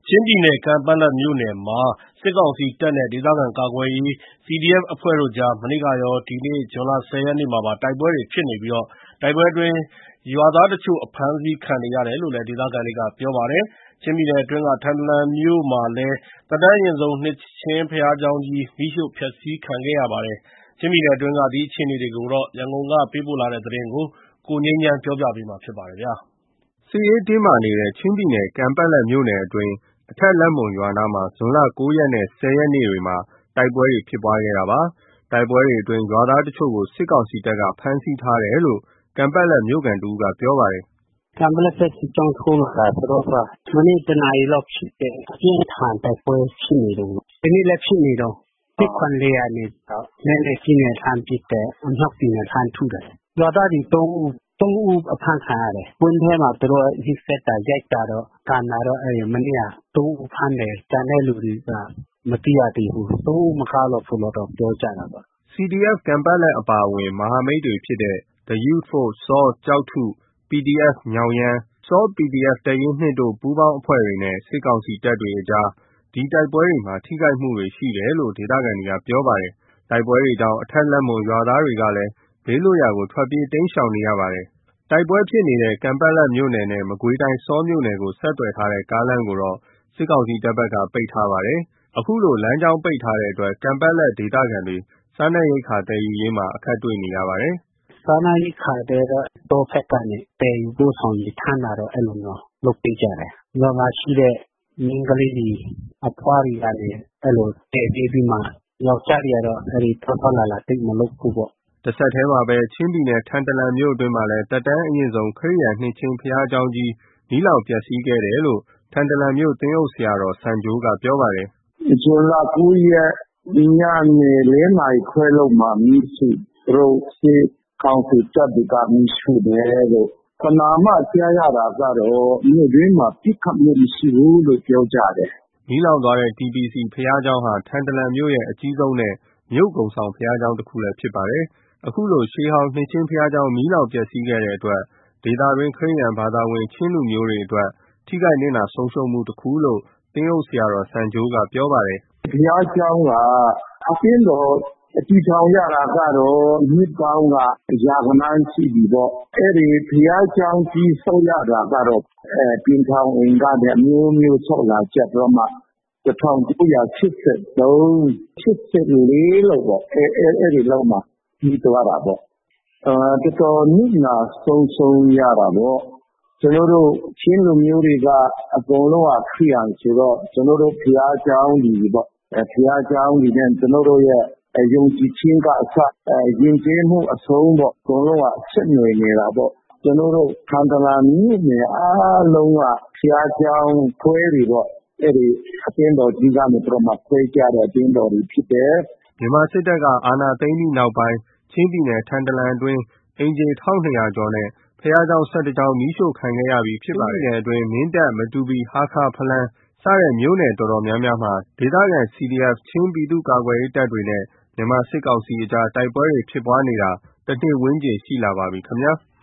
ချင်းပြည်နယ် ကန်ပက်လက်မြို့နယ်မှာ စစ်ကောင်စီတပ်နဲ့ ဒေသခံကာကွယ်ရေး CDF အဖွဲ့တို့ကြား မနေ့ကရော ဒီနေ့ ဇွန်လ 10 ရက်နေ့မှာပါ တိုက်ပွဲတွေဖြစ်နေပြီး တိုက်ပွဲအတွင်း ရွာသားတချို့ အဖမ်းဆီးခံနေရတယ်လို့ ဒေသခံတွေက ပြောပါတယ်။ ချင်းပြည်နယ်အတွင်းက ထန်တလန်မြို့မှာလည်း သက်တမ်းအရင့်ဆုံး နှစ်ခြင်းဘုရားကျောင်းကြီး မီးရှို့ဖျက်ဆီးခံခဲ့ရပါတယ်။ ချင်းပြည်နယ်အတွင်းက အခြေအနေတွေကို ရန်ကုန်ကပေးပို့တဲ့သတင်းကို ကိုငြိမ်းချမ်းက ပြောပြပါမယ်။ စစ်ရေးတင်းမာနေတဲ့ ချင်းပြည်နယ် ကန်ပက်လက်မြို့နယ်အတွင်း အထက်လက်မော်ရွာနားမှာ ဇွန်လ 9 ရက်နဲ့ 10 ရက်နေ့တွေမှာ တိုက်ပွဲတွေဖြစ်ခဲ့တာပါ။ တိုက်ပွဲတွေအတွင်း ရွာသားတချို့ကို စစ်ကောင်စီတပ်က ဖမ်းဆီးထားတယ်လို့ ကန်ပက်လက်မြို့ခံတဦးက ပြောပါတယ်။ “ကန်ပက်လက်ဘက် စစ်ကြောင်းထိုးလာတာဆိုတော့ မနေ့ ၁ နာရီလောက်ဖြစ်တယ်။ အပြင်းအထန်တိုက်ပွဲဖြစ်နေတုန်း။ ဒီနေ့လည်းဖြစ်နေတုန်း။ ၁၇ လယ်ကနေ လက်နက်ကြီးနဲ့ လှမ်းပစ်တယ်။ အမြောက်တွေနဲ့ လှမ်းထုတယ်။ ရွာသားတွေ ၃ ဦးအဖမ်းခံရတယ်။ ဝင်းထဲမှာသူတို့ နှိပ်စက်တာ ရိုက်တာတော့ ကန်တာတော့ မနေ့က ၃ ဦးဖမ်းတယ်။ ကျန်တဲ့လူတွေက မသိရသေးဘူး။ ၃ ဦးမကလောက်ဘူးလို့တော့ ပြောကြတာပေါ့။ ” CDF ကန်ပက်လက်အပါအဝင် မဟာမိတ်တွေဖြစ်တဲ့ The Youth Force (ဆော) ကျောက်ထု PDF မြောက်ယန်း ဆော PDF တပ်ရင်း ၂ တို့ ပူးပေါင်းအဖွဲ့တွေနဲ့ စစ်ကောင်စီတပ်တွေအကြား ဒီတိုက်ပွဲတွေမှာ ထိခိုက်မှုတွေရှိတယ်လို့ ဒေသခံတွေက ပြောပါတယ်။ တိုက်ပွဲတွေကြောင့် အထက်လက်မော်ရွာသားတွေကလည်း ဘေးလွတ်ရာကို ထွက်ပြေးတိမ်းရှောင်နေရပါတယ်။ တိုက်ပွဲဖြစ်နေတဲ့ ကန်ပက်လက်မြို့နယ်နဲ့ မကွေးတိုင်း ဆောမြို့နယ်ကို ဆက်သွယ်ထားတဲ့ ကားလမ်းကိုတော့ စစ်ကောင်စီတပ်ဘက်က ပိတ်ထားပါတယ်။ အခုလို လမ်းကြောင်းပိတ်ထားတဲ့အတွက် ကန်ပက်လက်ဒေသခံတွေ စားနပ်ရိက္ခာသယ်ယူရေးမှာ အခက်တွေ့နေရပါတယ်။ “စားနပ်ရိက္ခာကတော့ တောဘက်ကနေ သယ်ယူပို့ဆောင်ရေးထမ်းတာတော့ အဲ့လိုမျိုးလုပ်ပေးကြတယ်။ ရွာမှာရှိတဲ့ မိန်းကလေးတွေ အဖွားတွေကနေ အဲ့လိုသယ်ပေးပြီးမှ ယောကျာ်းတွေကတော့ သွားသွားလာလာသိပ်မလုပ်ဘူးပေါ့။ ” တဆက်တည်းမှာပဲ ချင်းပြည်နယ် ထန်တလန်မြို့အတွင်းမှာလည်း သက်တမ်းအရင့်ဆုံး ခရစ်ယာန်နှစ်ခြင်းဘုရားကျောင်းကြီး မီးလောင်ပျက်စီးခဲ့တယ်လို့ ထန်တလန်မြို့ သင်းအုပ်ဆရာတော် စံဂျိုးက ပြောပါတယ်။ “ဇွန်လ 9 ရက် ညနေ 4 နာရီခွဲလောက်မှာ မီးရှို့။ သူတို့ စစ်ကောင်စီတပ်တွေက မီးရှို့တယ်လို့ ပဏာမကြားရတာကတော့ မြို့တွင်းမှာ ပစ်ခတ်မှုမရှိဘူးလို့ ပြောကြတယ်။ ” မီးလောင်သွားတဲ့ TPC ဘုရားကျောင်းဟာ ထန်တလန်မြို့ရဲ့ အကြီးဆုံးနဲ့ မြို့ကုန်းဆောင်ဘုရားကျောင်းတခုလည်းဖြစ်ပါတယ်။ အခုလို ရှေးဟောင်းနှစ်ခြင်းဘုရားကျောင်း မီးလောင်ပျက်စီးခဲ့တဲ့အတွက် ဒေသတွင်း ခရစ်ယာန်ဘာသာဝင် ချင်းလူမျိုးတွေအတွက် ထိခိုက်နစ်နာဆုံးရှုံးမှုတခုလို့ သင်းအုပ်ဆရာတော် စံဂျိုးက ပြောပါတယ်။ “ဘုရားကျောင်းက အသင်းတော်တည်ထောင်ရတာကတော့ နှစ်ပေါင်းက ရာဂဏန်းရှိပြီပေါ့။ အဲ့ဒီဘုရားကျောင်းတည်ဆောက်ရတာကတော့ ပင်ထောင်အိမ်ကနေ အမျိုးမျိုးဆောက်လာကြပြီးမှ ၁၉၈၃၊ ၈၄ လောက်ပေါ့။ အဲ့ဒီလောက်မှာပြီးသွားတာပေါ့။ တော်တော်နစ်နာဆုံးရှုံးရတာပေါ့။ ကျွန်တော်တို့ ချင်းလူမျိုးတွေက အကုန်လုံးက ခရစ်ယာန်ဆိုတော့ ကျွန်တော်တို့ ဘုရားကျောင်းတွေပေါ့။ ဘုရားကျောင်းတွေနဲ့ ကျွန်တော်တို့ရဲ့ ယုံကြည်ခြင်းကအစ ယဉ်ကျေးမှုအဆုံးပေါ့။ အကုန်လုံးက ဆက်နွယ်နေတာပေါ့။ ကျွန်တော်တို့ ထန်တလန်မြို့နယ်အားလုံးက ဘုရားကျောင်းခွဲတွေပေါ့။ အဲ့ဒီအသင်းတော်ကြီးကနေပြီးတော့မှ ခွဲကြတဲ့အသင်းတော်တွေဖြစ်တယ်။ ” မြန်မာစစ်တပ်က အာဏာသိမ်းပြီးနောက်ပိုင်း ချင်းပြည်နယ် ထန်တလန်အတွင်း အိမ်ခြေ ၁၂၀၀ ကျော်နဲ့ ဘုရားကျောင်း ၁၁ ကျောင်း မီးရှို့ခံခဲ့ရပြီးဖြစ်ပါတယ်။ ချင်းပြည်နယ်အတွင်း မင်းတပ် မတူပီ ဟားခါး ဖလမ်း စတဲ့မြို့နယ်တော်တော်များများမှာ ဒေသခံ CDF ချင်းပြည်သူ့ကာကွယ်ရေးတပ်တွေနဲ့ မြန်မာစစ်ကောင်စီအကြား တိုက်ပွဲတွေဖြစ်ပွားနေတာ ၁ နှစ်ဝန်းကျင်ရှိလာပါပြီခင်ဗျာ။